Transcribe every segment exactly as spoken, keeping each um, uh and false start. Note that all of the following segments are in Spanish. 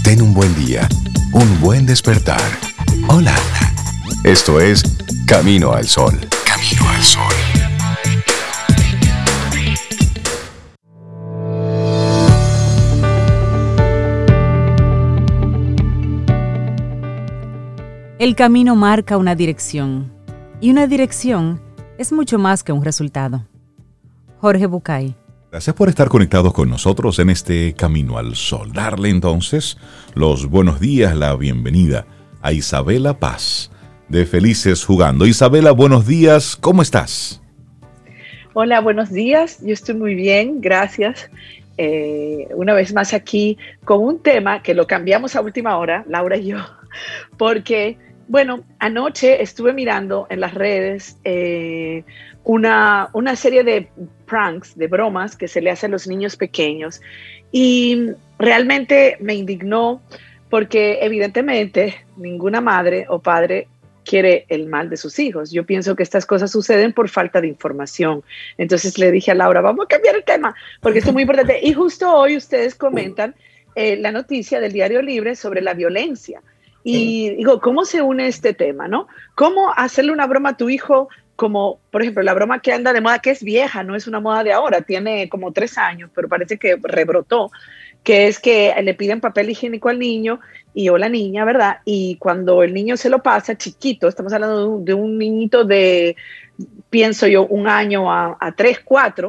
Ten un buen día, un buen despertar. Hola. Esto es Camino al Sol. Camino al Sol. El camino marca una dirección, y una dirección es mucho más que un resultado. Jorge Bucay. Gracias por estar conectados con nosotros en este Camino al Sol. Darle entonces los buenos días, la bienvenida a Isabela Paz, de Felices Jugando. Isabela, buenos días, ¿cómo estás? Hola, buenos días, yo estoy muy bien, gracias. Eh, una vez más aquí con un tema que lo cambiamos a última hora, Laura y yo, porque, bueno, anoche estuve mirando en las redes eh, una, una serie de pranks, de bromas que se le hacen a los niños pequeños, y realmente me indignó porque evidentemente ninguna madre o padre quiere el mal de sus hijos. Yo pienso que estas cosas suceden por falta de información. Entonces le dije a Laura, vamos a cambiar el tema, porque esto es muy importante. Y justo hoy ustedes comentan eh, la noticia del Diario Libre sobre la violencia. Y digo, ¿cómo se une este tema, no? ¿Cómo hacerle una broma a tu hijo? Como, por ejemplo, la broma que anda de moda, que es vieja, no es una moda de ahora, tiene como tres años, pero parece que rebrotó, que es que le piden papel higiénico al niño y o la niña, ¿verdad? Y cuando el niño se lo pasa, chiquito, estamos hablando de un, de un niñito de, pienso yo, un año a, a tres, cuatro,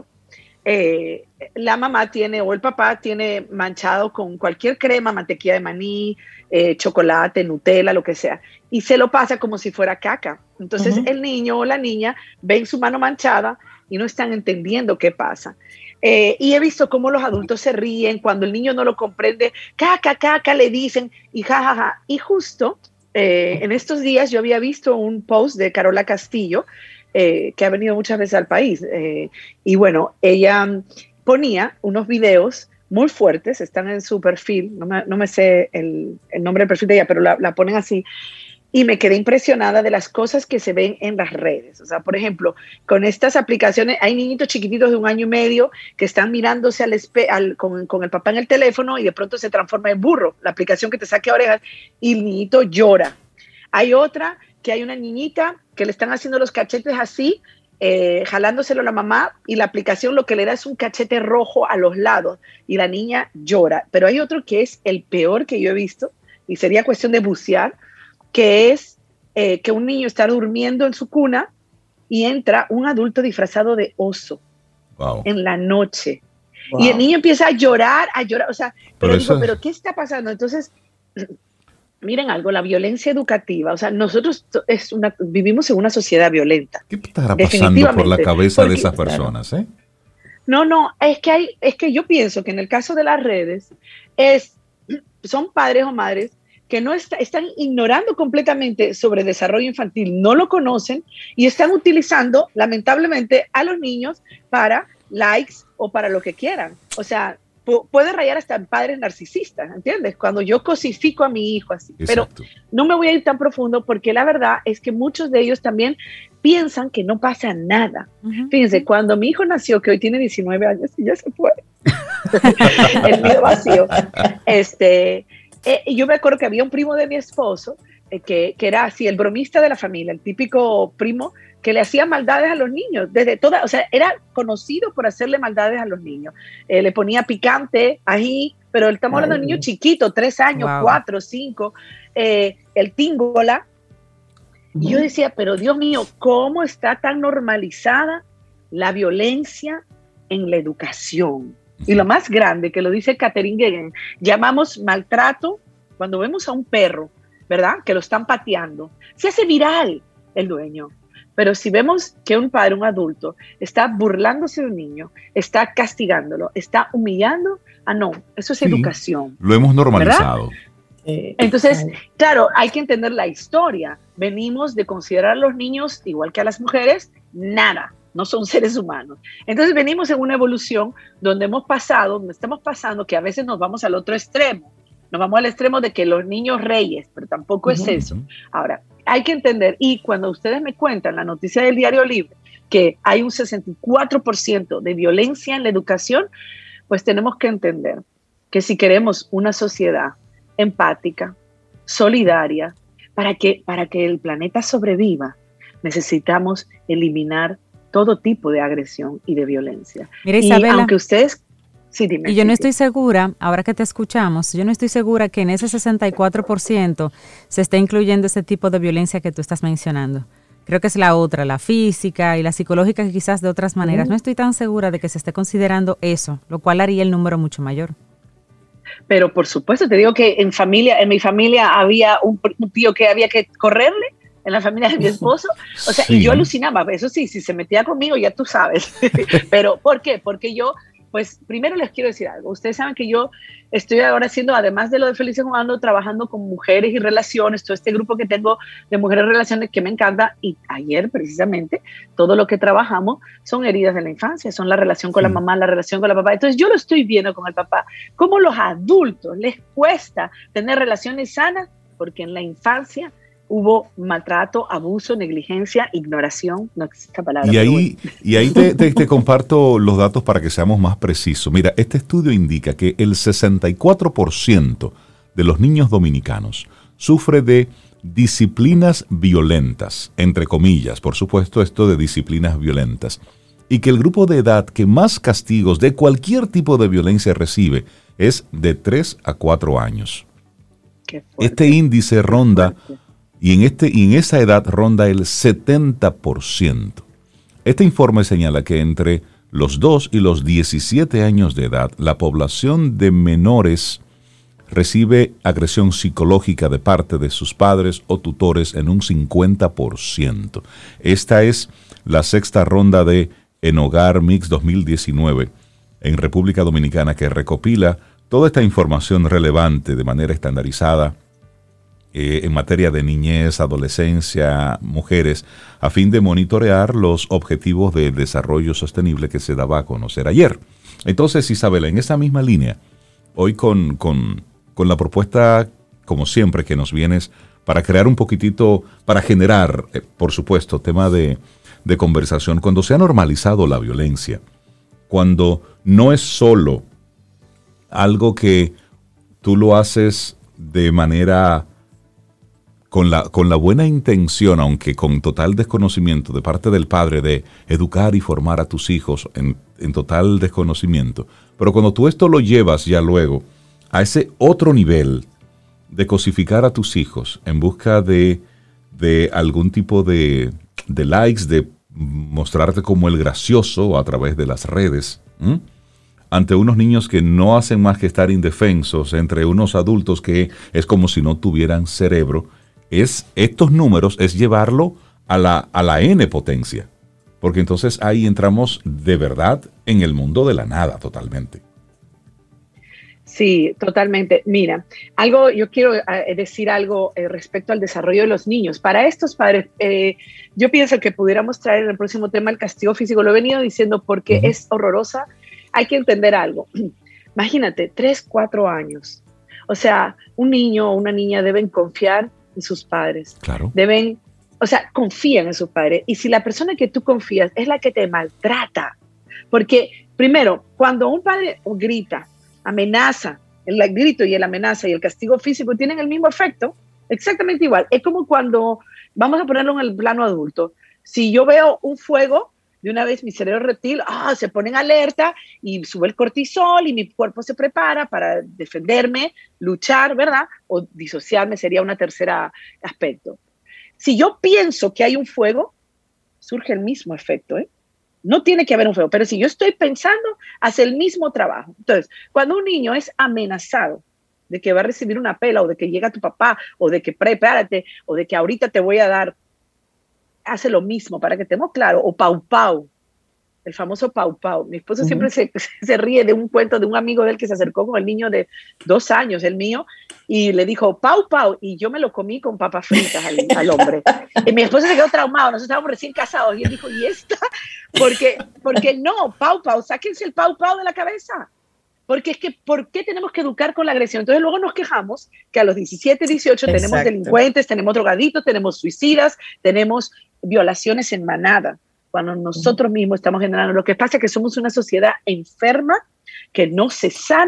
eh, la mamá tiene, o el papá tiene manchado con cualquier crema, mantequilla de maní, eh, chocolate, Nutella, lo que sea, y se lo pasa como si fuera caca. Entonces uh-huh. el niño o la niña ven su mano manchada y no están entendiendo qué pasa. Eh, y he visto cómo los adultos se ríen cuando el niño no lo comprende, caca, caca, le dicen, y jajaja. Ja, ja. Y justo eh, en estos días yo había visto un post de Carola Castillo, eh, que ha venido muchas veces al país, eh, y bueno, ella ponía unos videos muy fuertes, están en su perfil, no me, no me sé el, el nombre del perfil de ella, pero la, la ponen así, y me quedé impresionada de las cosas que se ven en las redes. O sea, por ejemplo, con estas aplicaciones, hay niñitos chiquititos de un año y medio que están mirándose al espe- al, con, con el papá en el teléfono y de pronto se transforma en burro, la aplicación que te saque orejas, y el niñito llora. Hay otra que hay una niñita que le están haciendo los cachetes así, eh, jalándoselo a la mamá, y la aplicación lo que le da es un cachete rojo a los lados y la niña llora. Pero hay otro que es el peor que yo he visto, y sería cuestión de bucear, que es eh, que un niño está durmiendo en su cuna y entra un adulto disfrazado de oso wow. en la noche. Wow. Y el niño empieza a llorar, a llorar, o sea, pero, pero, digo, es... pero ¿qué está pasando? Entonces, miren algo, la violencia educativa, o sea, nosotros es una, vivimos en una sociedad violenta. ¿Qué estará pasando por la cabeza porque, de esas personas? ¿eh? No, no, es que, hay, es que yo pienso que en el caso de las redes, es, son padres o madres que no está, están ignorando completamente sobre desarrollo infantil, no lo conocen y están utilizando, lamentablemente, a los niños para likes o para lo que quieran. O sea, pu- puede rayar hasta en padres narcisistas, ¿entiendes? Cuando yo cosifico a mi hijo así. Exacto. Pero no me voy a ir tan profundo porque la verdad es que muchos de ellos también piensan que no pasa nada. Uh-huh. Fíjense, cuando mi hijo nació, que hoy tiene diecinueve años y ya se fue, el nido vacío, este... Eh, yo me acuerdo que había un primo de mi esposo eh, que, que era así, el bromista de la familia, el típico primo que le hacía maldades a los niños, desde toda, o sea, era conocido por hacerle maldades a los niños. Eh, le ponía picante, ají, pero estamos hablando de niños chiquitos, tres años, wow. cuatro, cinco, eh, el tíngola. Uh-huh. Y yo decía, pero Dios mío, ¿cómo está tan normalizada la violencia en la educación? Y lo más grande, que lo dice Catherine Gueguen, llamamos maltrato cuando vemos a un perro, ¿verdad? Que lo están pateando. Se hace viral el dueño. Pero si vemos que un padre, un adulto, está burlándose de un niño, está castigándolo, está humillando, ah, no, eso es sí, educación. Lo hemos normalizado. Eh, Entonces, claro, hay que entender la historia. Venimos de considerar a los niños, igual que a las mujeres, nada. No son seres humanos. Entonces venimos en una evolución donde hemos pasado, donde estamos pasando, que a veces nos vamos al otro extremo. Nos vamos al extremo de que los niños reyes, pero tampoco es eso. Ahora, hay que entender, y cuando ustedes me cuentan la noticia del Diario Libre, que hay un sesenta y cuatro por ciento de violencia en la educación, pues tenemos que entender que si queremos una sociedad empática, solidaria. Para que, para que el planeta sobreviva, necesitamos eliminar todo tipo de agresión y de violencia. Mira, y Isabela, aunque ustedes... Sí, dime, y yo no sí, estoy sí. segura, ahora que te escuchamos, yo no estoy segura que en ese sesenta y cuatro por ciento se esté incluyendo ese tipo de violencia que tú estás mencionando. Creo que es la otra, la física y la psicológica, que quizás de otras maneras. Mm. No estoy tan segura de que se esté considerando eso, lo cual haría el número mucho mayor. Pero por supuesto, te digo que en familia, en mi familia había un, un tío que había que correrle, en la familia de mi esposo, o sea, Sí. y yo alucinaba, eso sí, si se metía conmigo, ya tú sabes. Pero, ¿por qué? Porque yo, pues, primero les quiero decir algo. Ustedes saben que yo estoy ahora haciendo, además de lo de Felices Jugando, trabajando con mujeres y relaciones, todo este grupo que tengo de mujeres y relaciones que me encanta, y ayer precisamente, todo lo que trabajamos son heridas de la infancia, son la relación con Sí. la mamá, la relación con la papá. Entonces yo lo estoy viendo con el papá, cómo los adultos les cuesta tener relaciones sanas, porque en la infancia hubo maltrato, abuso, negligencia, ignoración, no existe palabra. Y pero ahí, bueno. y ahí te, te- te comparto los datos para que seamos más precisos. Mira, este estudio indica que el sesenta y cuatro por ciento de los niños dominicanos sufre de disciplinas violentas, entre comillas, por supuesto esto de disciplinas violentas, y que el grupo de edad que más castigos de cualquier tipo de violencia recibe es de tres a cuatro años. Qué fuerte, Este índice ronda, fuerte. y en, este, y en esa edad ronda el setenta por ciento. Este informe señala que entre los dos y los diecisiete años de edad, la población de menores recibe agresión psicológica de parte de sus padres o tutores en un cincuenta por ciento. Esta es la sexta ronda de En Hogar Mix dos mil diecinueve en República Dominicana, que recopila toda esta información relevante de manera estandarizada eh, en materia de niñez, adolescencia, mujeres, a fin de monitorear los objetivos de desarrollo sostenible que se daba a conocer ayer. Entonces, Isabela, en esa misma línea, hoy con, con, con la propuesta, como siempre, que nos vienes para crear un poquitito, para generar, eh, por supuesto, tema de, de conversación, cuando se ha normalizado la violencia, cuando no es solo algo que tú lo haces de manera con la, con la buena intención, aunque con total desconocimiento de parte del padre de educar y formar a tus hijos en, en total desconocimiento, pero cuando tú esto lo llevas ya luego a ese otro nivel de cosificar a tus hijos en busca de, de algún tipo de, de likes, de mostrarte como el gracioso a través de las redes, ¿m? ante unos niños que no hacen más que estar indefensos, entre unos adultos que es como si no tuvieran cerebro, es estos números, es llevarlo a la, a la N potencia, porque entonces ahí entramos de verdad en el mundo de la nada totalmente. Sí, totalmente. Mira, algo, yo quiero eh, decir algo eh, respecto al desarrollo de los niños. Para estos padres, eh, yo pienso que pudiéramos traer en el próximo tema el castigo físico. Lo he venido diciendo porque uh-huh. es horrorosa. Hay que entender algo. Imagínate, tres, cuatro años. O sea, un niño o una niña deben confiar en sus padres. Claro. Deben, o sea, confían en sus padres. Y si la persona que tú confías es la que te maltrata, porque primero, cuando un padre grita, amenaza, el grito y el amenaza y el castigo físico tienen el mismo efecto, exactamente igual. Es como cuando, vamos a ponerlo en el plano adulto, si yo veo un fuego, de una vez mi cerebro reptil ah, se pone en alerta y sube el cortisol y mi cuerpo se prepara para defenderme, luchar, ¿verdad? O disociarme sería un tercer aspecto. Si yo pienso que hay un fuego, surge el mismo efecto, ¿eh? No tiene que haber un fuego, pero si yo estoy pensando, hace el mismo trabajo. Entonces, cuando un niño es amenazado de que va a recibir una pela o de que llega tu papá o de que prepárate o de que ahorita te voy a dar, hace lo mismo para que estemos claros, o pau pau, el famoso pau pau. Mi esposo uh-huh. siempre se, se ríe de un cuento de un amigo de él que se acercó con el niño de dos años, el mío, y le dijo pau pau, y yo me lo comí con papas fritas al, al hombre. Y mi esposo se quedó traumado, nosotros estábamos recién casados, y él dijo, ¿y esta? Porque, porque no, pau pau, sáquense el pau pau de la cabeza. Porque es que, ¿por qué tenemos que educar con la agresión? Entonces luego nos quejamos que a los diecisiete, dieciocho Exacto. tenemos delincuentes, tenemos drogaditos, tenemos suicidas, tenemos violaciones en manada, cuando nosotros mismos estamos generando. Lo que pasa es que somos una sociedad enferma, que no se sana,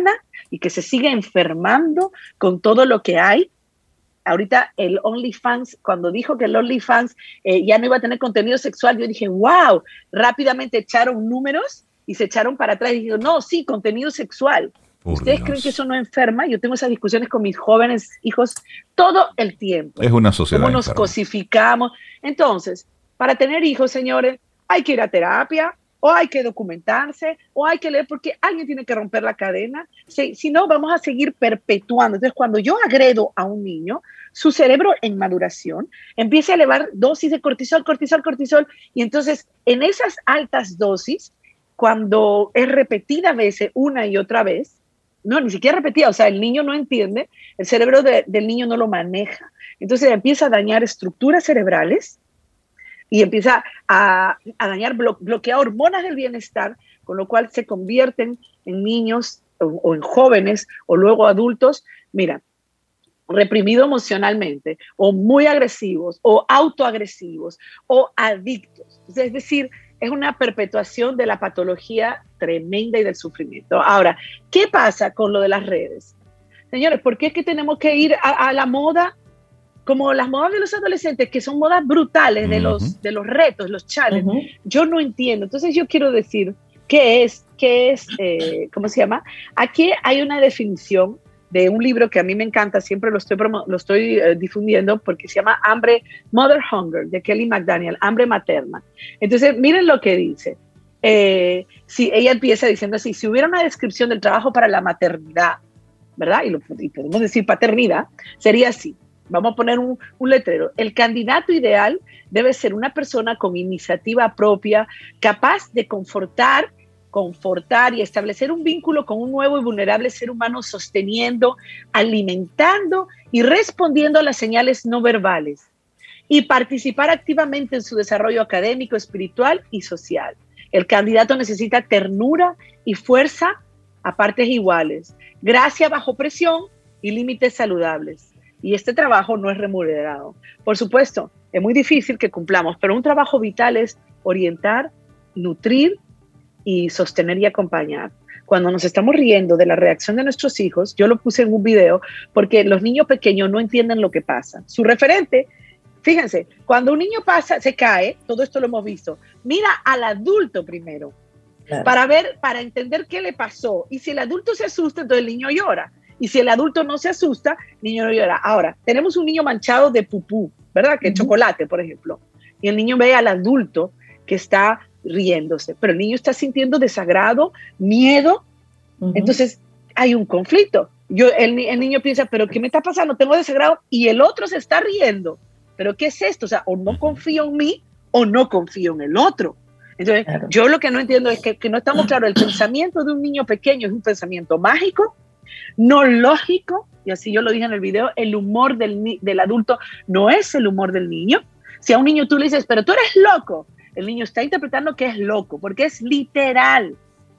y que se sigue enfermando con todo lo que hay. Ahorita el OnlyFans, cuando dijo que el OnlyFans eh, ya no iba a tener contenido sexual, yo dije, wow, rápidamente echaron números y se echaron para atrás y dijeron, no, sí, contenido sexual. Por ¿Ustedes Dios. creen que eso no enferma? Yo tengo esas discusiones con mis jóvenes hijos todo el tiempo. Es una sociedad Cómo nos enferma. Cosificamos. Entonces, para tener hijos, señores, hay que ir a terapia, o hay que documentarse, o hay que leer, porque alguien tiene que romper la cadena. Si, si no, vamos a seguir perpetuando. Entonces, cuando yo agredo a un niño, su cerebro en maduración empieza a elevar dosis de cortisol, cortisol, cortisol, y entonces en esas altas dosis, cuando es repetida a veces, una y otra vez, no, ni siquiera repetida, o sea, el niño no entiende, el cerebro de, del niño no lo maneja. Entonces empieza a dañar estructuras cerebrales y empieza a, a dañar, blo, bloquear hormonas del bienestar, con lo cual se convierten en niños o, o en jóvenes o luego adultos, mira, reprimidos emocionalmente o muy agresivos o autoagresivos o adictos. Entonces, es decir, es una perpetuación de la patología tremenda y del sufrimiento. Ahora, ¿qué pasa con lo de las redes? Señores, ¿por qué es que tenemos que ir a, a la moda, como las modas de los adolescentes, que son modas brutales uh-huh. de, los, de los retos, los challenges? Uh-huh. Yo no entiendo. Entonces yo quiero decir, ¿qué es? ¿Qué es? Eh, ¿Cómo se llama? Aquí hay una definición de un libro que a mí me encanta, siempre lo estoy, lo estoy uh, difundiendo, porque se llama Hambre, Mother Hunger, de Kelly McDaniel, Hambre Materna. Entonces, miren lo que dice. Eh, si ella empieza diciendo así, si hubiera una descripción del trabajo para la maternidad, ¿verdad? Y, lo, y podemos decir paternidad, sería así. Vamos a poner un, un letrero. El candidato ideal debe ser una persona con iniciativa propia, capaz de confortar, confortar y establecer un vínculo con un nuevo y vulnerable ser humano, sosteniendo, alimentando y respondiendo a las señales no verbales, y participar activamente en su desarrollo académico, espiritual y social. El candidato necesita ternura y fuerza a partes iguales, gracia bajo presión y límites saludables. Y este trabajo no es remunerado. Por supuesto, es muy difícil que cumplamos, pero un trabajo vital es orientar, nutrir y sostener y acompañar. Cuando nos estamos riendo de la reacción de nuestros hijos, yo lo puse en un video, porque los niños pequeños no entienden lo que pasa. Su referente, fíjense, cuando un niño pasa, se cae, todo esto lo hemos visto, mira al adulto primero, claro, para ver, para entender qué le pasó. Y si el adulto se asusta, entonces el niño llora. Y si el adulto no se asusta, el niño no llora. Ahora, tenemos un niño manchado de pupú, ¿verdad? Que uh-huh. chocolate, por ejemplo. Y el niño ve al adulto que está riéndose, pero el niño está sintiendo desagrado, miedo. Uh-huh. Entonces hay un conflicto. Yo, el, el niño piensa, pero ¿qué me está pasando? Tengo desagrado, y el otro se está riendo. ¿Pero qué es esto? O sea, o no confío en mí o no confío en el otro. Entonces, claro, yo lo que no entiendo es que, que no estamos claros. El pensamiento de un niño pequeño es un pensamiento mágico, no lógico, y así yo lo dije en el video. El humor del, del adulto no es el humor del niño. Si a un niño tú le dices, pero tú eres loco, el niño está interpretando que es loco, porque es literal.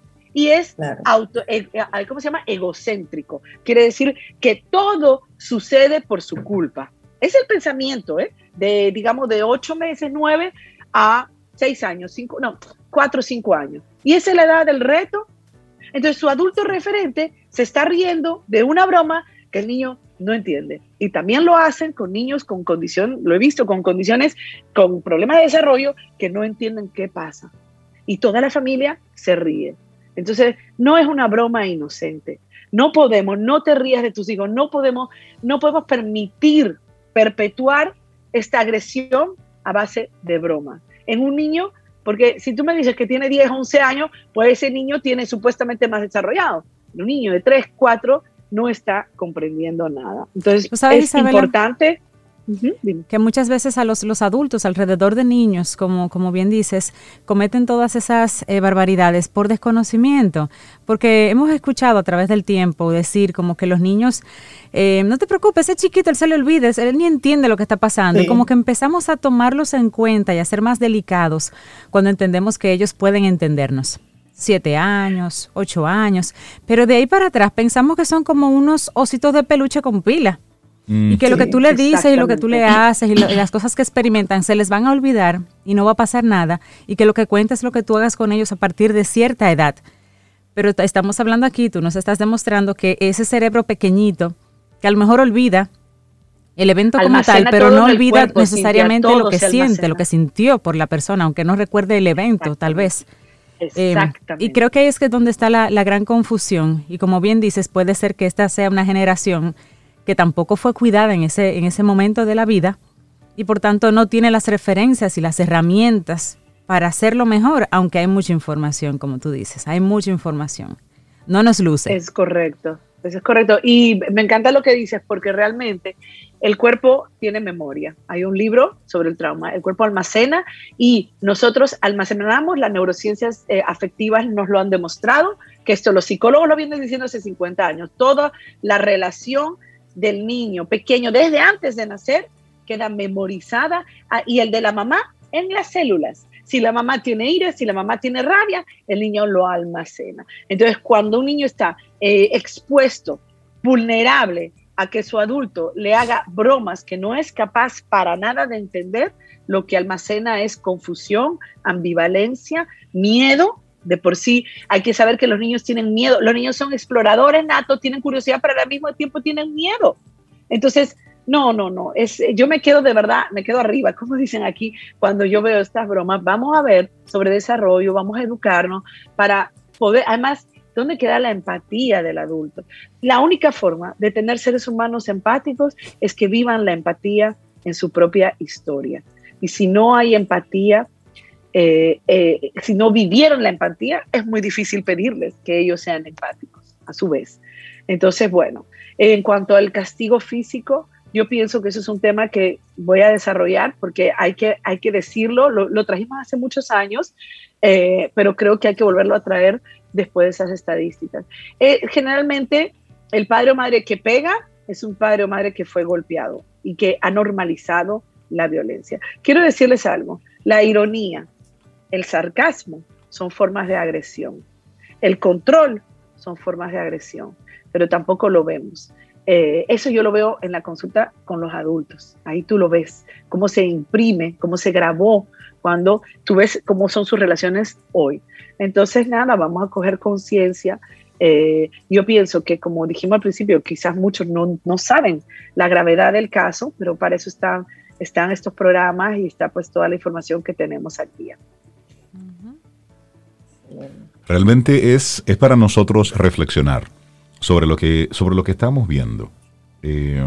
Y es, claro, auto, eh, ¿cómo se llama? Egocéntrico. Quiere decir que todo sucede por su culpa. Es el pensamiento, ¿eh? De, digamos, de ocho meses, nueve a seis años, cinco, no, cuatro o cinco años. Y esa es la edad del reto. Entonces su adulto referente se está riendo de una broma que el niño no entiende. Y también lo hacen con niños con condición, lo he visto, con condiciones, con problemas de desarrollo, que no entienden qué pasa. Y toda la familia se ríe. Entonces, no es una broma inocente. No podemos, no te rías de tus hijos, no podemos, no podemos permitir perpetuar esta agresión a base de broma. En un niño, porque si tú me dices que tiene diez, once años, pues ese niño tiene supuestamente más desarrollado. Un niño de tres, cuatro no está comprendiendo nada. Entonces, sabes, es Isabela, importante uh-huh, que muchas veces a los, los adultos alrededor de niños, como, como bien dices, cometen todas esas eh, barbaridades por desconocimiento, porque hemos escuchado a través del tiempo decir como que los niños, eh, no te preocupes, ese chiquito, él se le olvida, él ni entiende lo que está pasando, sí, y como que empezamos a tomarlos en cuenta y a ser más delicados cuando entendemos que ellos pueden entendernos. Siete años, ocho años, pero de ahí para atrás pensamos que son como unos ositos de peluche con pila. Y que sí, lo que tú le dices y lo que tú le haces y, lo, y las cosas que experimentan se les van a olvidar y no va a pasar nada, y que lo que cuenta es lo que tú hagas con ellos a partir de cierta edad. Pero t- estamos hablando aquí, tú nos estás demostrando que ese cerebro pequeñito, que a lo mejor olvida el evento como tal, pero no olvida cuerpo, necesariamente Cintia, lo que siente, almacena. Lo que sintió por la persona, aunque no recuerde el evento, tal vez. Exactamente. Eh, y creo que ahí es que donde está la, la gran confusión. Y como bien dices, puede ser que esta sea una generación que tampoco fue cuidada en ese, en ese momento de la vida y por tanto no tiene las referencias y las herramientas para hacerlo mejor, aunque hay mucha información, como tú dices, hay mucha información. No nos luce. Es correcto, eso es correcto. Y me encanta lo que dices, porque realmente el cuerpo tiene memoria. Hay un libro sobre el trauma, el cuerpo almacena y nosotros almacenamos, las neurociencias eh, afectivas nos lo han demostrado, que esto los psicólogos lo vienen diciendo hace cincuenta años, toda la relación del niño pequeño desde antes de nacer queda memorizada ah, y el de la mamá en las células. Si la mamá tiene ira, si la mamá tiene rabia, el niño lo almacena. Entonces, cuando un niño está eh, expuesto, vulnerable a que su adulto le haga bromas que no es capaz para nada de entender, lo que almacena es confusión, ambivalencia, miedo. De por sí hay que saber que los niños tienen miedo. Los niños son exploradores natos, tienen curiosidad, pero al mismo tiempo tienen miedo. Entonces, no, no, no. Es, yo me quedo de verdad, me quedo arriba, como dicen aquí, cuando yo veo estas bromas. Vamos a ver sobre desarrollo, vamos a educarnos para poder, además, ¿dónde queda la empatía del adulto? La única forma de tener seres humanos empáticos es que vivan la empatía en su propia historia. Y si no hay empatía, eh, eh, si no vivieron la empatía, es muy difícil pedirles que ellos sean empáticos a su vez. Entonces, bueno, en cuanto al castigo físico, yo pienso que eso es un tema que voy a desarrollar porque hay que, hay que decirlo, lo, lo trajimos hace muchos años, eh, pero creo que hay que volverlo a traer después de esas estadísticas. Eh, generalmente, el padre o madre que pega es un padre o madre que fue golpeado y que ha normalizado la violencia. Quiero decirles algo, la ironía, el sarcasmo son formas de agresión, el control son formas de agresión, pero tampoco lo vemos. Eh, eso yo lo veo en la consulta con los adultos. Ahí tú lo ves, cómo se imprime, cómo se grabó, cuando tú ves cómo son sus relaciones hoy. Entonces, nada, vamos a coger conciencia. Eh, yo pienso que, como dijimos al principio, quizás muchos no, no saben la gravedad del caso, pero para eso están, están estos programas y está pues toda la información que tenemos al día. Realmente es, es para nosotros reflexionar sobre lo que, sobre lo que estamos viendo. Eh,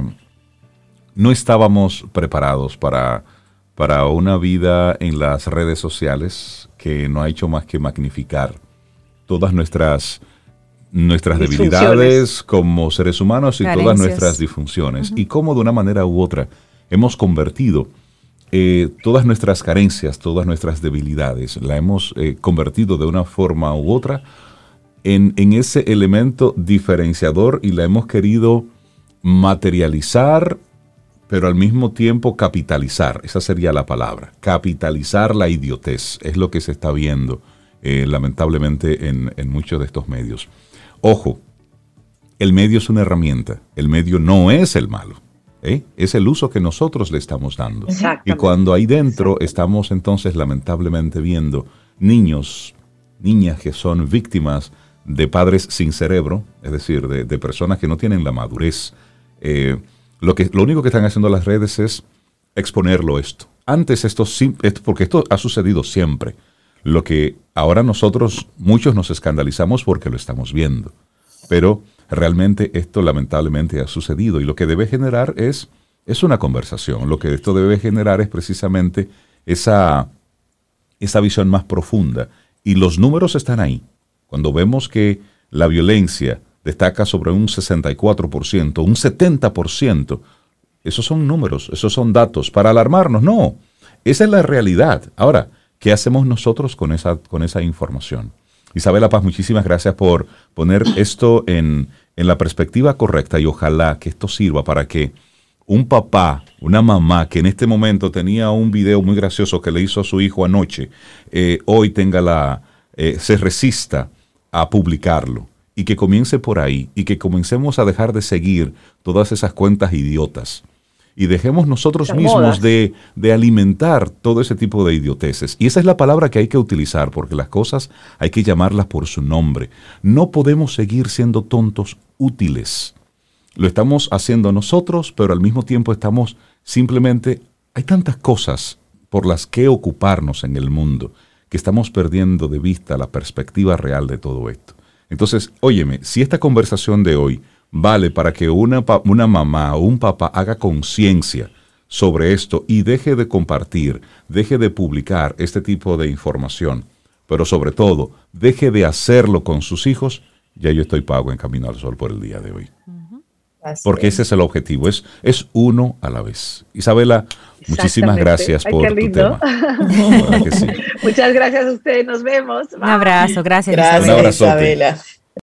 no estábamos preparados para, para una vida en las redes sociales que no ha hecho más que magnificar todas nuestras, nuestras debilidades como seres humanos y Carencias. Todas nuestras disfunciones. Uh-huh. Y cómo de una manera u otra hemos convertido eh, todas nuestras carencias, todas nuestras debilidades, la hemos eh, convertido de una forma u otra En, en ese elemento diferenciador y la hemos querido materializar, pero al mismo tiempo capitalizar. Esa sería la palabra. Capitalizar la idiotez. Es lo que se está viendo, eh, lamentablemente, en, en muchos de estos medios. Ojo, el medio es una herramienta. El medio no es el malo. ¿eh? Es el uso que nosotros le estamos dando. Y cuando ahí dentro estamos entonces lamentablemente viendo niños, niñas que son víctimas de padres sin cerebro, es decir, de, de personas que no tienen la madurez. Eh, lo, que, lo único que están haciendo las redes es exponerlo esto. Antes esto, esto, porque esto ha sucedido siempre. Lo que ahora nosotros, muchos nos escandalizamos porque lo estamos viendo. Pero realmente esto lamentablemente ha sucedido y lo que debe generar es, es una conversación. Lo que esto debe generar es precisamente esa, esa visión más profunda. Y los números están ahí. Cuando vemos que la violencia destaca sobre un sesenta y cuatro por ciento, un setenta por ciento, esos son números, esos son datos. ¿Para alarmarnos? No, esa es la realidad. Ahora, ¿qué hacemos nosotros con esa, con esa información? Isabela Paz, muchísimas gracias por poner esto en, en la perspectiva correcta y ojalá que esto sirva para que un papá, una mamá que en este momento tenía un video muy gracioso que le hizo a su hijo anoche, eh, hoy tenga la, eh, se resista a publicarlo y que comience por ahí y que comencemos a dejar de seguir todas esas cuentas idiotas y dejemos nosotros Las mismos modas. de, de alimentar todo ese tipo de idioteces. Y esa es la palabra que hay que utilizar, porque las cosas hay que llamarlas por su nombre. No podemos seguir siendo tontos útiles. Lo estamos haciendo nosotros, pero al mismo tiempo estamos simplemente... Hay tantas cosas por las que ocuparnos en el mundo que estamos perdiendo de vista la perspectiva real de todo esto. Entonces, óyeme, si esta conversación de hoy vale para que una, una mamá o un papá haga conciencia sobre esto y deje de compartir, deje de publicar este tipo de información, pero sobre todo, deje de hacerlo con sus hijos, ya yo estoy pago en Camino al Sol por el día de hoy. Porque ese es el objetivo, es, es uno a la vez. Isabela, muchísimas gracias Ay, por qué tu lindo. tema. Que sí. Muchas gracias a ustedes, nos vemos. Un abrazo, gracias, Gracias, Un abrazote. Isabela.